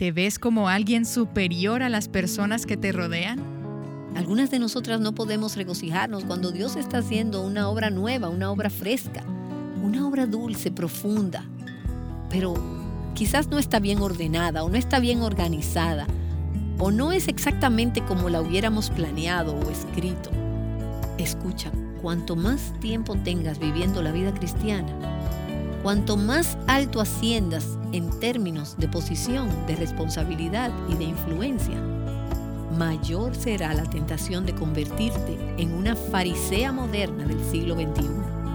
¿Te ves como alguien superior a las personas que te rodean? Algunas de nosotras no podemos regocijarnos cuando Dios está haciendo una obra nueva, una obra fresca, una obra dulce, profunda, pero quizás no está bien ordenada o no está bien organizada o no es exactamente como la hubiéramos planeado o escrito. Escucha, cuanto más tiempo tengas viviendo la vida cristiana, cuanto más alto asciendas en términos de posición, de responsabilidad y de influencia, mayor será la tentación de convertirte en una farisea moderna del siglo XXI.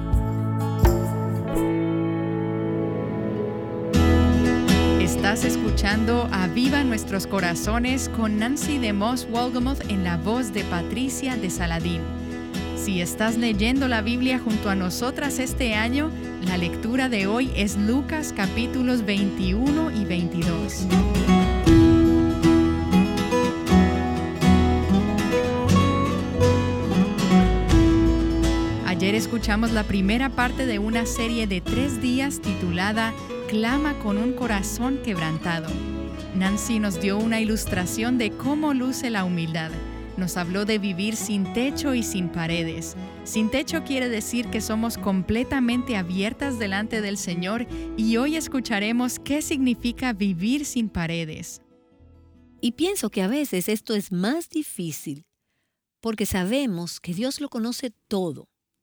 Estás escuchando Aviva Nuestros Corazones con Nancy DeMoss Wolgemuth en la voz de Patricia de Saladín. Si estás leyendo la Biblia junto a nosotras este año, la lectura de hoy es Lucas capítulos 21 y 22. Ayer escuchamos la primera parte de una serie de 3 días titulada Clama con un corazón quebrantado. Nancy nos dio una ilustración de cómo luce la humildad. Nos habló de vivir sin techo y sin paredes. Sin techo quiere decir que somos completamente abiertas delante del Señor y hoy escucharemos qué significa vivir sin paredes. Y pienso que a veces esto es más difícil porque sabemos que Dios lo conoce todo,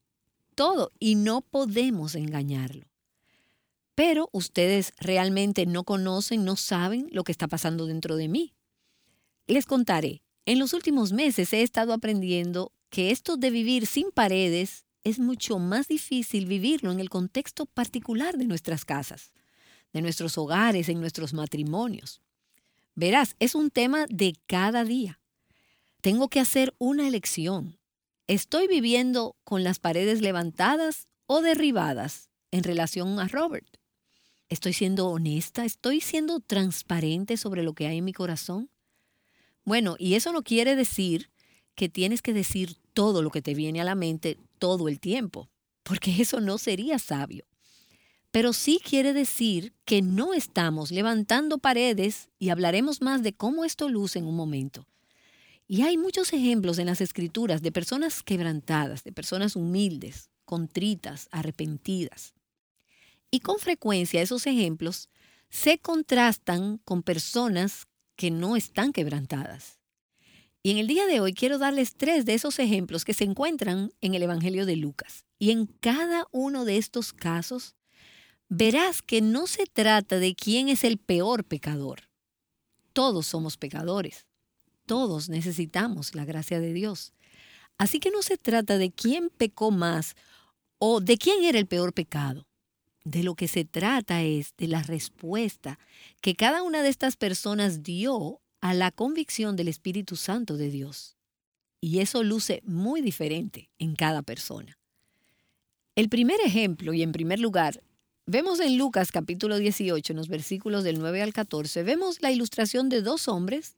y no podemos engañarlo. Pero ustedes realmente no conocen, no saben lo que está pasando dentro de mí. Les contaré. En los últimos meses he estado aprendiendo que esto de vivir sin paredes es mucho más difícil vivirlo en el contexto particular de nuestras casas, de nuestros hogares, en nuestros matrimonios. Verás, es un tema de cada día. Tengo que hacer una elección. ¿Estoy viviendo con las paredes levantadas o derribadas en relación a Robert? ¿Estoy siendo honesta? ¿Estoy siendo transparente sobre lo que hay en mi corazón? Bueno, y eso no quiere decir que tienes que decir todo lo que te viene a la mente todo el tiempo, porque eso no sería sabio. Pero sí quiere decir que no estamos levantando paredes y hablaremos más de cómo esto luce en un momento. Y hay muchos ejemplos en las Escrituras de personas quebrantadas, de personas humildes, contritas, arrepentidas. Y con frecuencia esos ejemplos se contrastan con personas que no están quebrantadas. Y en el día de hoy quiero darles 3 de esos ejemplos que se encuentran en el Evangelio de Lucas. Y en cada uno de estos casos verás que no se trata de quién es el peor pecador. Todos somos pecadores. Todos necesitamos la gracia de Dios. Así que no se trata de quién pecó más o de quién era el peor pecado. De lo que se trata es de la respuesta que cada una de estas personas dio a la convicción del Espíritu Santo de Dios. Y eso luce muy diferente en cada persona. El primer ejemplo, y en primer lugar, vemos en Lucas capítulo 18, en los versículos del 9 al 14, vemos la ilustración de dos hombres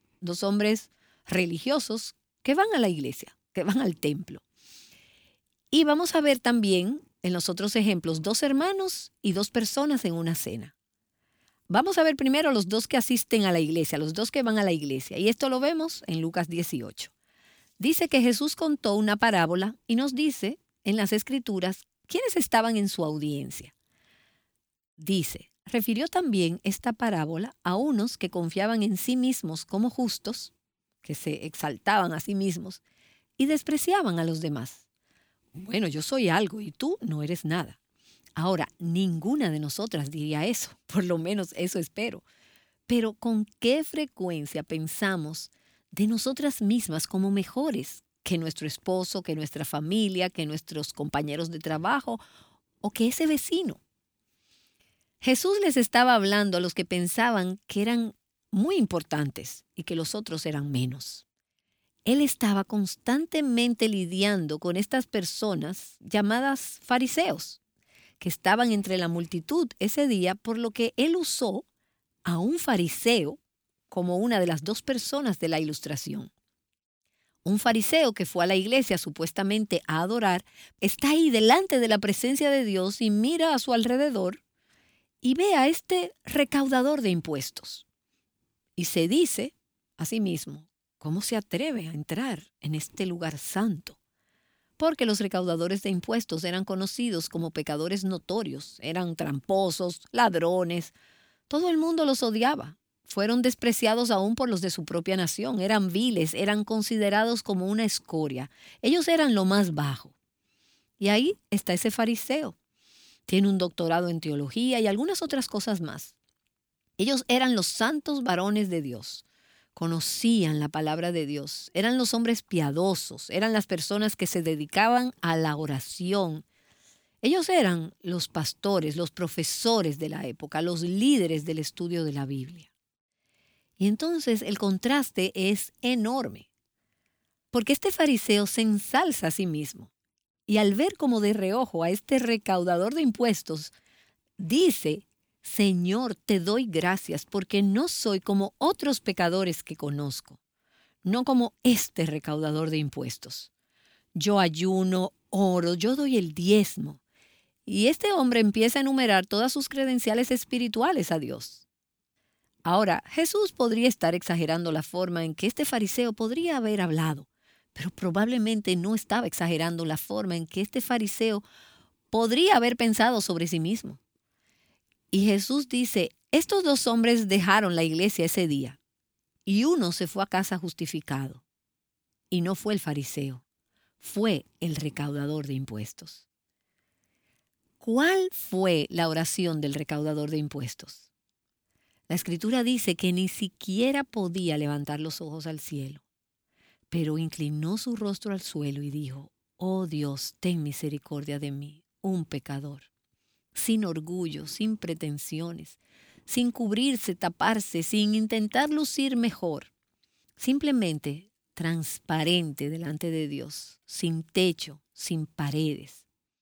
religiosos que van a la iglesia, que van al templo. Y vamos a ver también en los otros ejemplos 2 hermanos y 2 personas en una cena. Vamos a ver primero los 2 que asisten a la iglesia, los 2 que van a la iglesia. Y esto lo vemos en Lucas 18. Dice que Jesús contó una parábola y nos dice en las Escrituras quiénes estaban en su audiencia. Dice, refirió también esta parábola a unos que confiaban en sí mismos como justos, que se exaltaban a sí mismos y despreciaban a los demás. Bueno, yo soy algo y tú no eres nada. Ahora, ninguna de nosotras diría eso, por lo menos eso espero. Pero ¿con qué frecuencia pensamos de nosotras mismas como mejores que nuestro esposo, que nuestra familia, que nuestros compañeros de trabajo o que ese vecino? Jesús les estaba hablando a los que pensaban que eran muy importantes y que los otros eran menos. Él estaba constantemente lidiando con estas personas llamadas fariseos, que estaban entre la multitud ese día, por lo que él usó a un fariseo como una de las 2 personas de la ilustración. Un fariseo que fue a la iglesia supuestamente a adorar, está ahí delante de la presencia de Dios y mira a su alrededor y ve a este recaudador de impuestos. Y se dice a sí mismo, ¿cómo se atreve a entrar en este lugar santo? Porque los recaudadores de impuestos eran conocidos como pecadores notorios, eran tramposos, ladrones, todo el mundo los odiaba. Fueron despreciados aún por los de su propia nación, eran viles, eran considerados como una escoria. Ellos eran lo más bajo. Y ahí está ese fariseo. Tiene un doctorado en teología y algunas otras cosas más. Ellos eran los santos varones de Dios. Conocían la palabra de Dios. Eran los hombres piadosos. Eran las personas que se dedicaban a la oración. Ellos eran los pastores, los profesores de la época, los líderes del estudio de la Biblia. Y entonces el contraste es enorme. Porque este fariseo se ensalza a sí mismo. Y al ver como de reojo a este recaudador de impuestos, dice: Señor, te doy gracias porque no soy como otros pecadores que conozco, no como este recaudador de impuestos. Yo ayuno, oro, yo doy el diezmo. Y este hombre empieza a enumerar todas sus credenciales espirituales a Dios. Ahora, Jesús podría estar exagerando la forma en que este fariseo podría haber hablado, pero probablemente no estaba exagerando la forma en que este fariseo podría haber pensado sobre sí mismo. Y Jesús dice, estos dos hombres dejaron la iglesia ese día y uno se fue a casa justificado. Y no fue el fariseo, fue el recaudador de impuestos. ¿Cuál fue la oración del recaudador de impuestos? La Escritura dice que ni siquiera podía levantar los ojos al cielo, pero inclinó su rostro al suelo y dijo, oh Dios, ten misericordia de mí, un pecador. Sin orgullo, sin pretensiones, sin cubrirse, taparse, sin intentar lucir mejor. Simplemente transparente delante de Dios, sin techo, sin paredes.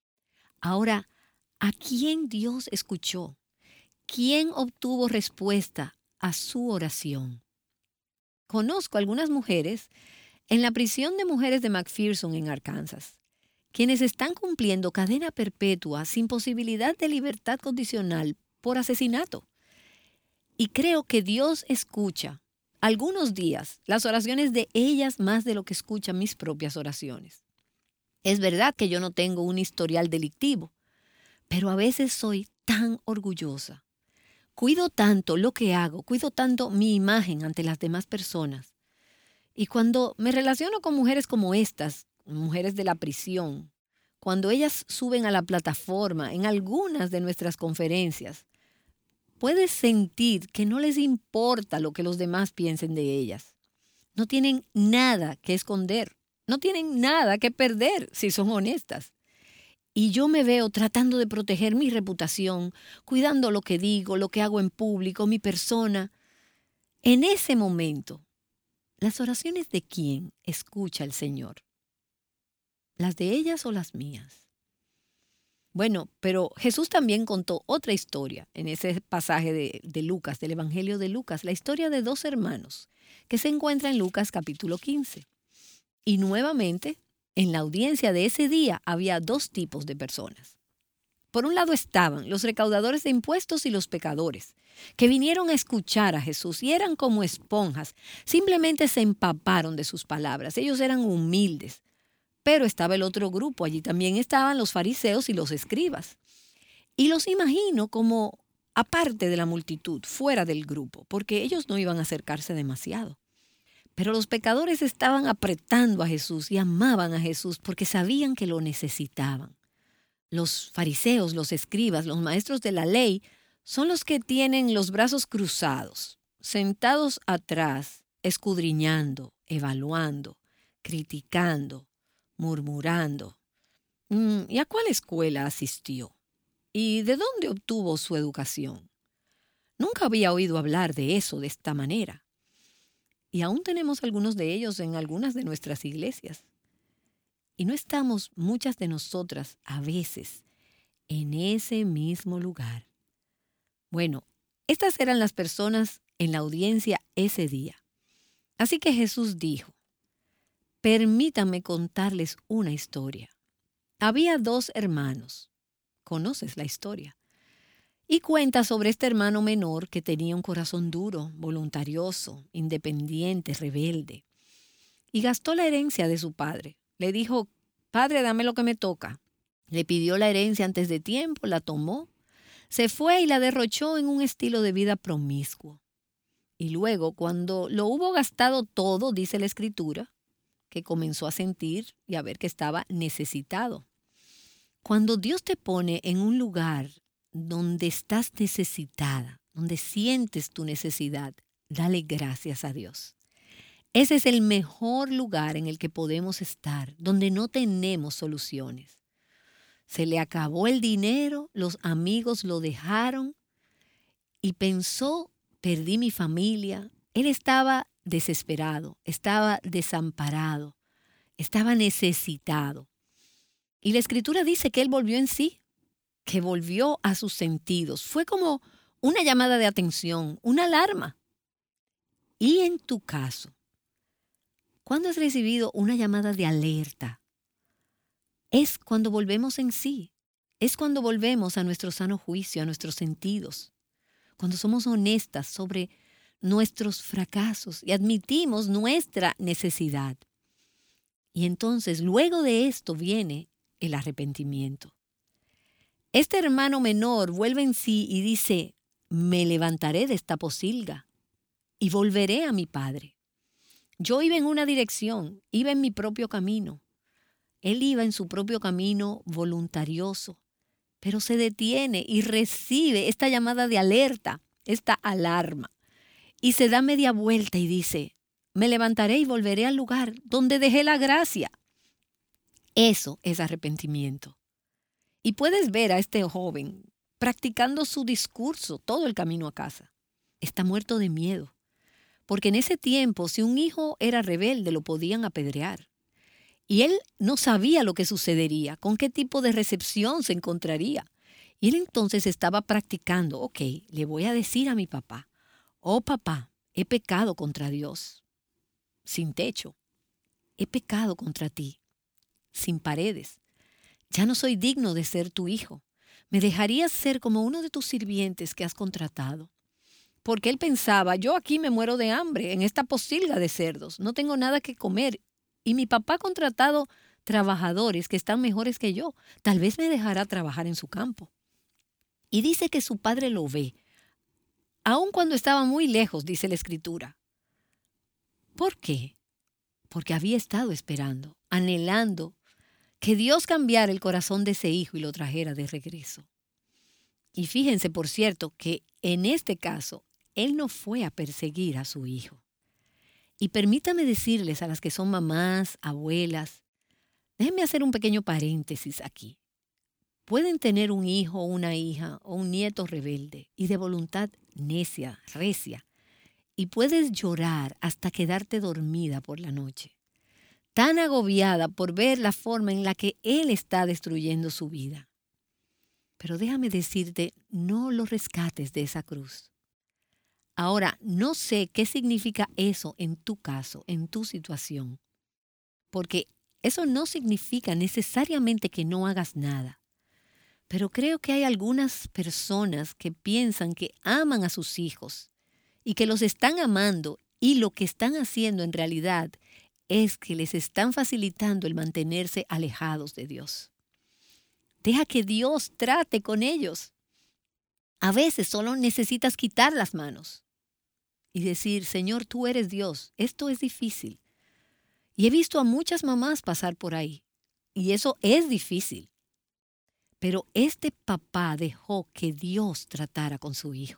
Ahora, ¿a quién Dios escuchó? ¿Quién obtuvo respuesta a su oración? Conozco algunas mujeres en la prisión de mujeres de McPherson en Arkansas, quienes están cumpliendo cadena perpetua sin posibilidad de libertad condicional por asesinato. Y creo que Dios escucha algunos días las oraciones de ellas más de lo que escucha mis propias oraciones. Es verdad que yo no tengo un historial delictivo, pero a veces soy tan orgullosa. Cuido tanto lo que hago, cuido tanto mi imagen ante las demás personas. Y cuando me relaciono con mujeres como estas, mujeres de la prisión, cuando ellas suben a la plataforma en algunas de nuestras conferencias, puedes sentir que no les importa lo que los demás piensen de ellas. No tienen nada que esconder, no tienen nada que perder si son honestas. Y yo me veo tratando de proteger mi reputación, cuidando lo que digo, lo que hago en público, mi persona. En ese momento, ¿las oraciones de quién escucha el Señor? ¿Las de ellas o las mías? Bueno, pero Jesús también contó otra historia en ese pasaje de Lucas, del Evangelio de Lucas, la historia de dos hermanos que se encuentra en Lucas capítulo 15. Y nuevamente, en la audiencia de ese día había dos tipos de personas. Por un lado estaban los recaudadores de impuestos y los pecadores, que vinieron a escuchar a Jesús y eran como esponjas, simplemente se empaparon de sus palabras, ellos eran humildes. Pero estaba el otro grupo, allí también estaban los fariseos y los escribas. Y los imagino como aparte de la multitud, fuera del grupo, porque ellos no iban a acercarse demasiado. Pero los pecadores estaban apretando a Jesús y amaban a Jesús porque sabían que lo necesitaban. Los fariseos, los escribas, los maestros de la ley, son los que tienen los brazos cruzados, sentados atrás, escudriñando, evaluando, criticando, murmurando. ¿Y a cuál escuela asistió? ¿Y de dónde obtuvo su educación? Nunca había oído hablar de eso de esta manera. Y aún tenemos algunos de ellos en algunas de nuestras iglesias. Y no estamos muchas de nosotras a veces en ese mismo lugar. Bueno, estas eran las personas en la audiencia ese día. Así que Jesús dijo, permítanme contarles una historia. Había dos hermanos. ¿Conoces la historia? Y cuenta sobre este hermano menor que tenía un corazón duro, voluntarioso, independiente, rebelde. Y gastó la herencia de su padre. Le dijo, padre, dame lo que me toca. Le pidió la herencia antes de tiempo, la tomó, se fue y la derrochó en un estilo de vida promiscuo. Y luego, cuando lo hubo gastado todo, dice la Escritura, que comenzó a sentir y a ver que estaba necesitado. Cuando Dios te pone en un lugar donde estás necesitada, donde sientes tu necesidad, dale gracias a Dios. Ese es el mejor lugar en el que podemos estar, donde no tenemos soluciones. Se le acabó el dinero, los amigos lo dejaron y pensó, perdí mi familia. Él estaba desesperado, estaba desamparado, estaba necesitado. Y la Escritura dice que él volvió en sí, que volvió a sus sentidos. Fue como una llamada de atención, una alarma. Y en tu caso, ¿cuándo has recibido una llamada de alerta? Es cuando volvemos en sí, es cuando volvemos a nuestro sano juicio, a nuestros sentidos, cuando somos honestas sobre nuestros fracasos y admitimos nuestra necesidad. Y entonces, luego de esto viene el arrepentimiento. Este hermano menor vuelve en sí y dice, me levantaré de esta pocilga y volveré a mi padre. Yo iba en una dirección, iba en mi propio camino. Él iba en su propio camino voluntarioso, pero se detiene y recibe esta llamada de alerta, esta alarma, y se da media vuelta y dice, me levantaré y volveré al lugar donde dejé la gracia. Eso es arrepentimiento. Y puedes ver a este joven practicando su discurso todo el camino a casa. Está muerto de miedo, porque en ese tiempo, si un hijo era rebelde, lo podían apedrear. Y él no sabía lo que sucedería, con qué tipo de recepción se encontraría. Y él entonces estaba practicando, ok, le voy a decir a mi papá, oh papá, he pecado contra Dios, sin techo, he pecado contra ti, sin paredes. Ya no soy digno de ser tu hijo. Me dejarías ser como uno de tus sirvientes que has contratado. Porque él pensaba, yo aquí me muero de hambre, en esta pocilga de cerdos, no tengo nada que comer. Y mi papá ha contratado trabajadores que están mejores que yo. Tal vez me dejará trabajar en su campo. Y dice que su padre lo ve, aun cuando estaba muy lejos, dice la Escritura. ¿Por qué? Porque había estado esperando, anhelando que Dios cambiara el corazón de ese hijo y lo trajera de regreso. Y fíjense, por cierto, que en este caso, él no fue a perseguir a su hijo. Y permítame decirles a las que son mamás, abuelas, déjenme hacer un pequeño paréntesis aquí. Pueden tener un hijo, una hija o un nieto rebelde y de voluntad necia, recia, y puedes llorar hasta quedarte dormida por la noche, tan agobiada por ver la forma en la que él está destruyendo su vida. Pero déjame decirte, no lo rescates de esa cruz. Ahora, no sé qué significa eso en tu caso, en tu situación, porque eso no significa necesariamente que no hagas nada. Pero creo que hay algunas personas que piensan que aman a sus hijos y que los están amando y lo que están haciendo en realidad es que les están facilitando el mantenerse alejados de Dios. Deja que Dios trate con ellos. A veces solo necesitas quitar las manos y decir, Señor, tú eres Dios, esto es difícil. Y he visto a muchas mamás pasar por ahí, y eso es difícil. Pero este papá dejó que Dios tratara con su hijo.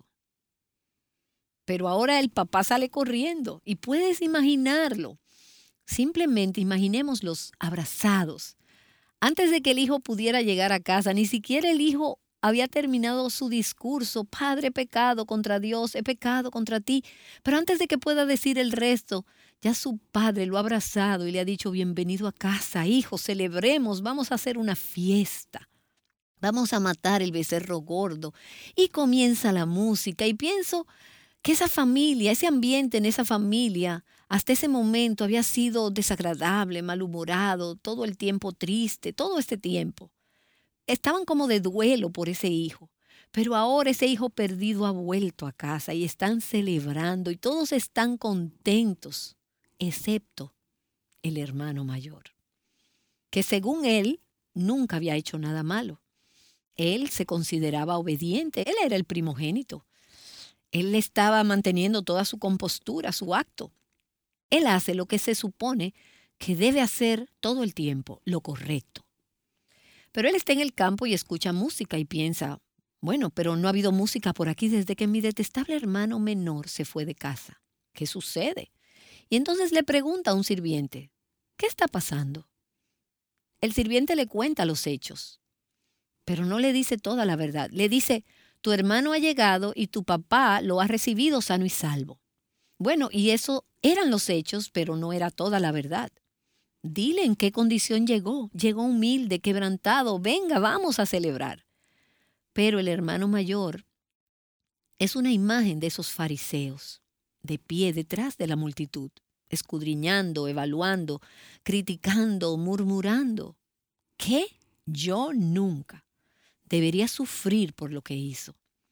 Pero ahora el papá sale corriendo, y puedes imaginarlo. Simplemente imaginémoslos abrazados. Antes de que el hijo pudiera llegar a casa, ni siquiera el hijo había terminado su discurso, Padre, he pecado contra Dios, he pecado contra ti. Pero antes de que pueda decir el resto, ya su padre lo ha abrazado y le ha dicho, bienvenido a casa, hijo, celebremos, vamos a hacer una fiesta. Vamos a matar el becerro gordo. Y comienza la música y pienso que esa familia, ese ambiente en esa familia, hasta ese momento había sido desagradable, malhumorado, todo el tiempo triste, todo este tiempo. Estaban como de duelo por ese hijo. Pero ahora ese hijo perdido ha vuelto a casa y están celebrando y todos están contentos, excepto el hermano mayor, que según él nunca había hecho nada malo. Él se consideraba obediente, él era el primogénito. Él estaba manteniendo toda su compostura, su acto. Él hace lo que se supone que debe hacer todo el tiempo, lo correcto. Pero él está en el campo y escucha música y piensa, bueno, pero no ha habido música por aquí desde que mi detestable hermano menor se fue de casa. ¿Qué sucede? Y entonces le pregunta a un sirviente, ¿qué está pasando? El sirviente le cuenta los hechos, pero no le dice toda la verdad. Le dice, tu hermano ha llegado y tu papá lo ha recibido sano y salvo. Bueno, y eso eran los hechos, pero no era toda la verdad. Dile en qué condición llegó. Llegó humilde, quebrantado. Venga, vamos a celebrar. Pero el hermano mayor es una imagen de esos fariseos, de pie detrás de la multitud, escudriñando, evaluando, criticando, murmurando. ¿Qué? Yo nunca. Debería sufrir por lo que hizo.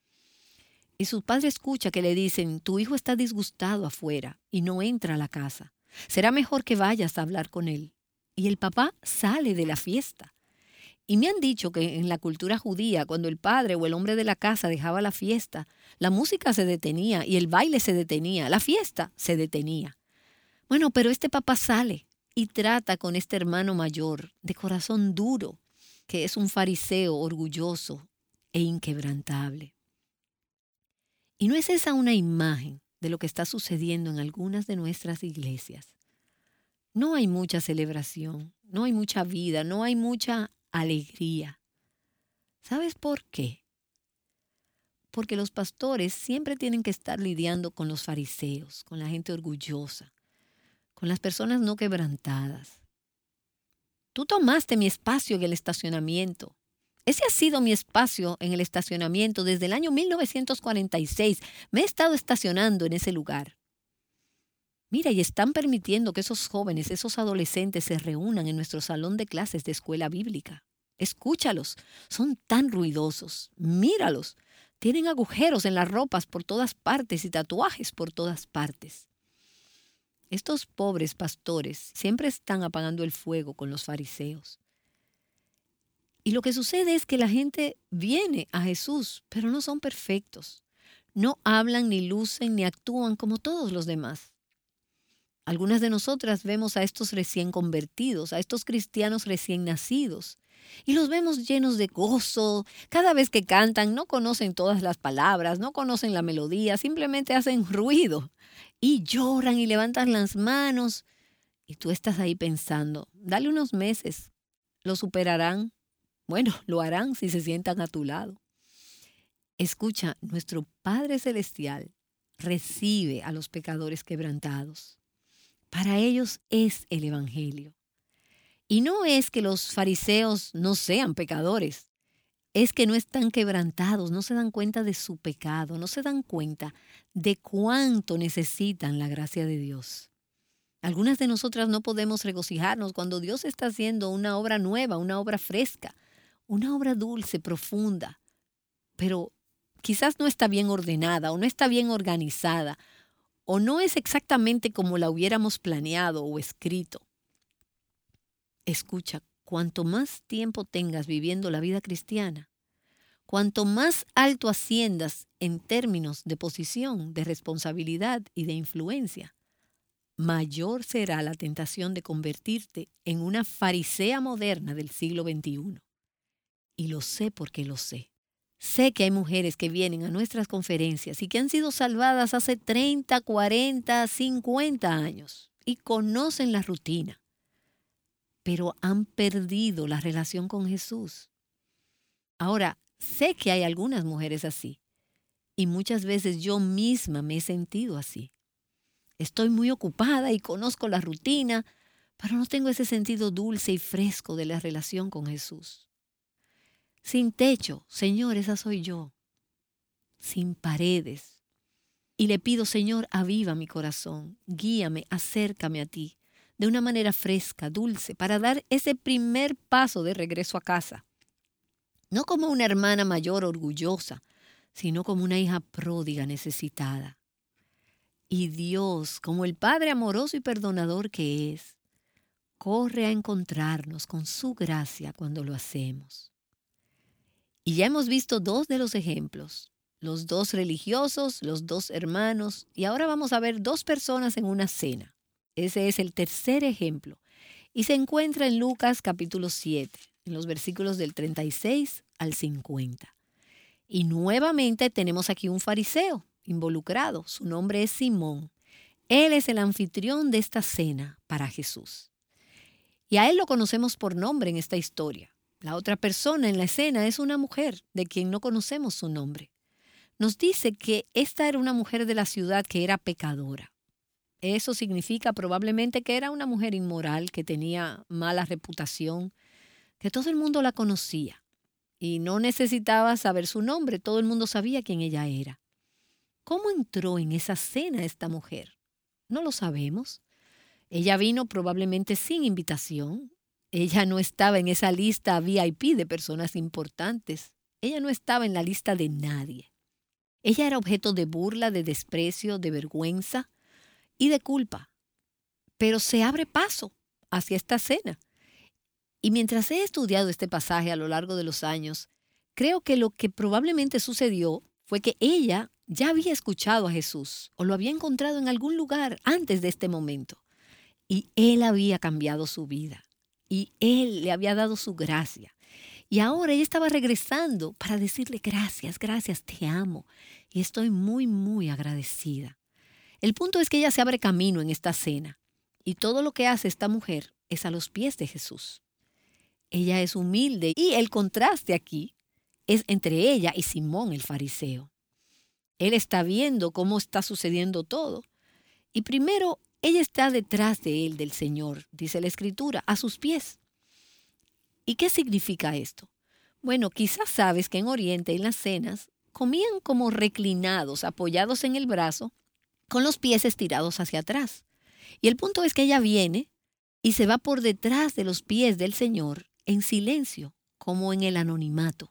Y su padre escucha que le dicen, tu hijo está disgustado afuera y no entra a la casa. Será mejor que vayas a hablar con él. Y el papá sale de la fiesta. Y me han dicho que en la cultura judía, cuando el padre o el hombre de la casa dejaba la fiesta, la música se detenía y el baile se detenía, la fiesta se detenía. Bueno, pero este papá sale y trata con este hermano mayor, de corazón duro, que es un fariseo orgulloso e inquebrantable. ¿Y no es esa una imagen de lo que está sucediendo en algunas de nuestras iglesias? No hay mucha celebración, no hay mucha vida, no hay mucha alegría. ¿Sabes por qué? Porque los pastores siempre tienen que estar lidiando con los fariseos, con la gente orgullosa, con las personas no quebrantadas. Tú tomaste mi espacio en el estacionamiento. Ese ha sido mi espacio en el estacionamiento desde el año 1946. Me he estado estacionando en ese lugar. Mira, y están permitiendo que esos jóvenes, esos adolescentes se reúnan en nuestro salón de clases de escuela bíblica. Escúchalos, son tan ruidosos. Míralos, tienen agujeros en las ropas por todas partes y tatuajes por todas partes. Estos pobres pastores siempre están apagando el fuego con los fariseos. Y lo que sucede es que la gente viene a Jesús, pero no son perfectos. No hablan, ni lucen, ni actúan como todos los demás. Algunas de nosotras vemos a estos recién convertidos, a estos cristianos recién nacidos, y los vemos llenos de gozo. Cada vez que cantan no conocen todas las palabras, no conocen la melodía, simplemente hacen ruido y lloran y levantan las manos. Y tú estás ahí pensando, dale unos meses, lo superarán. Bueno, lo harán si se sientan a tu lado. Escucha, nuestro Padre Celestial recibe a los pecadores quebrantados. Para ellos es el Evangelio. Y no es que los fariseos no sean pecadores, es que no están quebrantados, no se dan cuenta de su pecado, no se dan cuenta de cuánto necesitan la gracia de Dios. Algunas de nosotras no podemos regocijarnos cuando Dios está haciendo una obra nueva, una obra fresca, una obra dulce, profunda, pero quizás no está bien ordenada o no está bien organizada o no es exactamente como la hubiéramos planeado o escrito. Escucha, cuanto más tiempo tengas viviendo la vida cristiana, cuanto más alto asciendas en términos de posición, de responsabilidad y de influencia, mayor será la tentación de convertirte en una farisea moderna del siglo XXI. Y lo sé porque lo sé. Sé que hay mujeres que vienen a nuestras conferencias y que han sido salvadas hace 30, 40, 50 años y conocen la rutina, pero han perdido la relación con Jesús. Ahora, sé que hay algunas mujeres así y muchas veces yo misma me he sentido así. Estoy muy ocupada y conozco la rutina, pero no tengo ese sentido dulce y fresco de la relación con Jesús. Sin techo, Señor, esa soy yo. Sin paredes. Y le pido, Señor, aviva mi corazón, guíame, acércame a ti, de una manera fresca, dulce, para dar ese primer paso de regreso a casa. no como una hermana mayor orgullosa, sino como una hija pródiga necesitada. Y Dios, como el Padre amoroso y perdonador que es, corre a encontrarnos con su gracia cuando lo hacemos. Y ya hemos visto dos de los ejemplos, los dos religiosos, los dos hermanos, y ahora vamos a ver dos personas en una cena. Ese es el tercer ejemplo, y se encuentra en Lucas capítulo 7, en los versículos del 36 al 50. Y nuevamente tenemos aquí un fariseo involucrado, su nombre es Simón. Él es el anfitrión de esta cena para Jesús. Y a él lo conocemos por nombre en esta historia. La otra persona en la escena es una mujer de quien no conocemos su nombre. Nos dice que esta era una mujer de la ciudad que era pecadora. Eso significa probablemente que era una mujer inmoral, que tenía mala reputación, que todo el mundo la conocía y no necesitaba saber su nombre, todo el mundo sabía quién ella era. ¿Cómo entró en esa cena esta mujer? No lo sabemos. Ella vino probablemente sin invitación. Ella no estaba en esa lista VIP de personas importantes. Ella no estaba en la lista de nadie. Ella era objeto de burla, de desprecio, de vergüenza y de culpa. Pero se abre paso hacia esta cena. Y mientras he estudiado este pasaje a lo largo de los años, creo que lo que probablemente sucedió fue que ella ya había escuchado a Jesús o lo había encontrado en algún lugar antes de este momento. Y Él había cambiado su vida. Y Él le había dado su gracia. Y ahora ella estaba regresando para decirle gracias, gracias, te amo. Y estoy muy, muy agradecida. El punto es que ella se abre camino en esta cena. Y todo lo que hace esta mujer es a los pies de Jesús. Ella es humilde y el contraste aquí es entre ella y Simón el fariseo. Él está viendo cómo está sucediendo todo. Y primero, ella está detrás de él, del Señor, dice la Escritura, a sus pies. ¿Y qué significa esto? Bueno, quizás sabes que en Oriente, en las cenas, comían como reclinados, apoyados en el brazo, con los pies estirados hacia atrás. Y el punto es que ella viene y se va por detrás de los pies del Señor en silencio, como en el anonimato.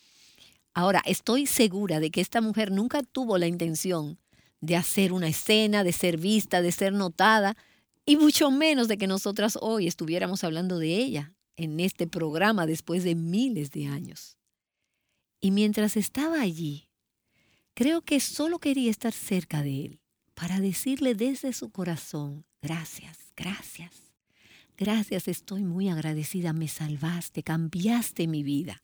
Ahora, estoy segura de que esta mujer nunca tuvo la intención de hacer una escena, de ser vista, de ser notada, y mucho menos de que nosotras hoy estuviéramos hablando de ella en este programa después de miles de años. Y mientras estaba allí, creo que solo quería estar cerca de él para decirle desde su corazón, gracias, gracias, gracias, estoy muy agradecida, me salvaste, cambiaste mi vida.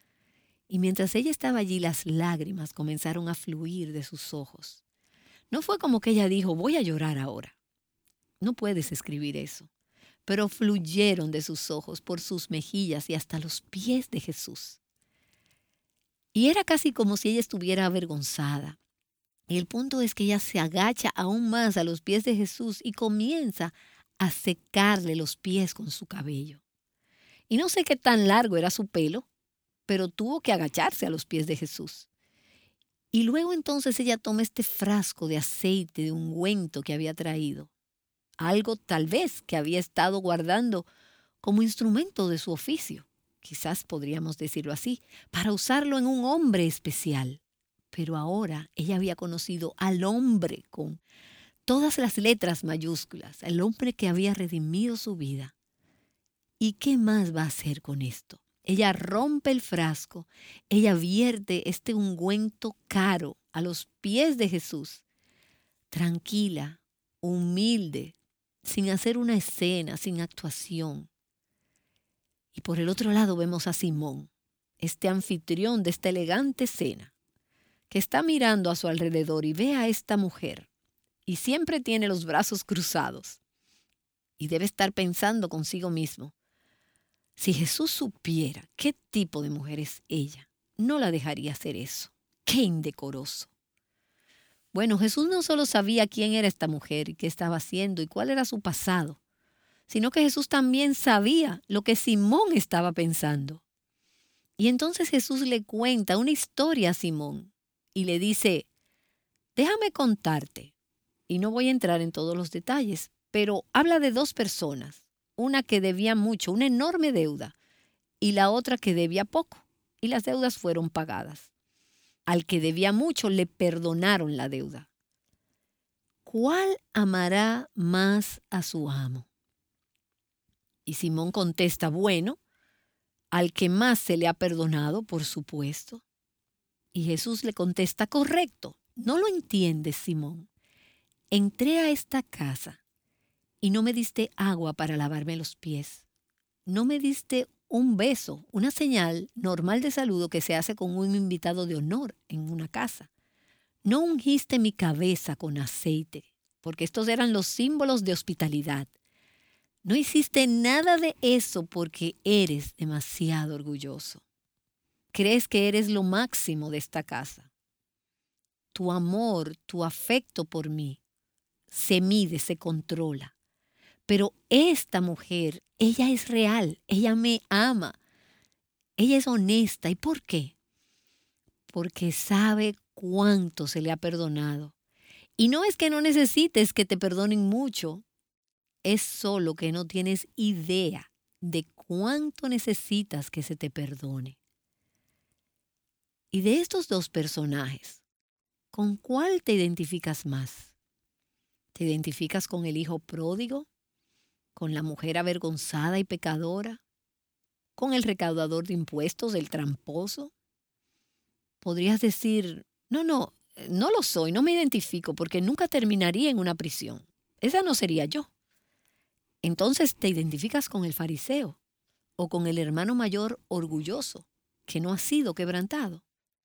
Y mientras ella estaba allí, las lágrimas comenzaron a fluir de sus ojos. No fue como que ella dijo, voy a llorar ahora. No puedes escribir eso. Pero fluyeron de sus ojos por sus mejillas y hasta los pies de Jesús. Y era casi como si ella estuviera avergonzada. Y el punto es que ella se agacha aún más a los pies de Jesús y comienza a secarle los pies con su cabello. Y no sé qué tan largo era su pelo, pero tuvo que agacharse a los pies de Jesús. Y luego entonces ella toma este frasco de aceite, de ungüento que había traído. Algo tal vez que había estado guardando como instrumento de su oficio. Quizás podríamos decirlo así, para usarlo en un hombre especial. Pero ahora ella había conocido al hombre con todas las letras mayúsculas, el hombre que había redimido su vida. ¿Y qué más va a hacer con esto? Ella rompe el frasco, ella vierte este ungüento caro a los pies de Jesús, tranquila, humilde, sin hacer una escena, sin actuación. Y por el otro lado vemos a Simón, este anfitrión de esta elegante cena, que está mirando a su alrededor y ve a esta mujer, y siempre tiene los brazos cruzados. Y debe estar pensando consigo mismo, si Jesús supiera qué tipo de mujer es ella, no la dejaría hacer eso. ¡Qué indecoroso! Bueno, Jesús no solo sabía quién era esta mujer y qué estaba haciendo y cuál era su pasado, sino que Jesús también sabía lo que Simón estaba pensando. Y entonces Jesús le cuenta una historia a Simón y le dice, déjame contarte, y no voy a entrar en todos los detalles, pero habla de dos personas. Una que debía mucho, una enorme deuda, y la otra que debía poco. y las deudas fueron pagadas. Al que debía mucho le perdonaron la deuda. ¿Cuál amará más a su amo? Y Simón contesta, bueno, al que más se le ha perdonado, por supuesto. Y Jesús le contesta, correcto, no lo entiendes, Simón. Entré a esta casa y no me diste agua para lavarme los pies. No me diste un beso, una señal normal de saludo que se hace con un invitado de honor en una casa. No ungiste mi cabeza con aceite, porque estos eran los símbolos de hospitalidad. No hiciste nada de eso porque eres demasiado orgulloso. Crees que eres lo máximo de esta casa. Tu amor, tu afecto por mí se mide, se controla. Pero esta mujer, ella es real, ella me ama, ella es honesta. ¿Y por qué? Porque sabe cuánto se le ha perdonado. Y no es que no necesites que te perdonen mucho, es solo que no tienes idea de cuánto necesitas que se te perdone. Y de estos dos personajes, ¿con cuál te identificas más? ¿Te identificas con el hijo pródigo? ¿Con la mujer avergonzada y pecadora? ¿Con el recaudador de impuestos, el tramposo? Podrías decir, no lo soy, no me identifico porque nunca terminaría en una prisión. Esa no sería yo. Entonces te identificas con el fariseo o con el hermano mayor orgulloso que no ha sido quebrantado.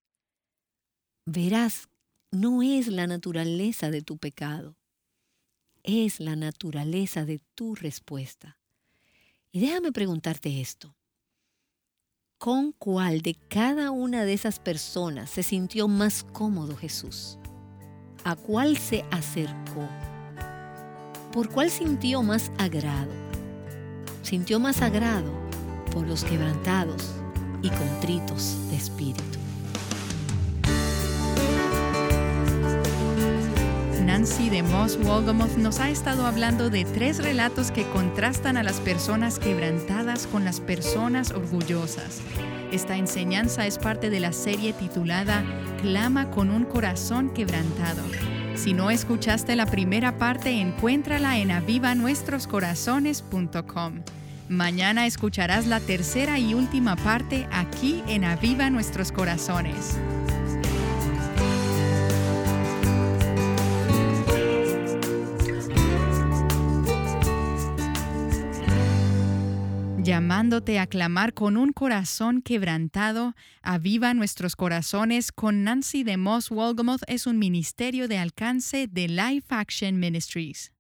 Verás, no es la naturaleza de tu pecado. Es la naturaleza de tu respuesta. Y déjame preguntarte esto. ¿Con cuál de cada una de esas personas se sintió más cómodo Jesús? ¿A cuál se acercó? ¿Por cuál sintió más agrado? Sintió más agrado por los quebrantados y contritos de espíritu. Nancy DeMoss Wolgemuth nos ha estado hablando de 3 relatos que contrastan a las personas quebrantadas con las personas orgullosas. Esta enseñanza es parte de la serie titulada Clama con un corazón quebrantado. Si no escuchaste la primera parte, encuéntrala en avivanuestroscorazones.com. Mañana escucharás la tercera y última parte aquí en Aviva Nuestros Corazones. Llamándote a clamar con un corazón quebrantado, Aviva Nuestros Corazones con Nancy DeMoss Wolgemuth es un ministerio de alcance de Life Action Ministries.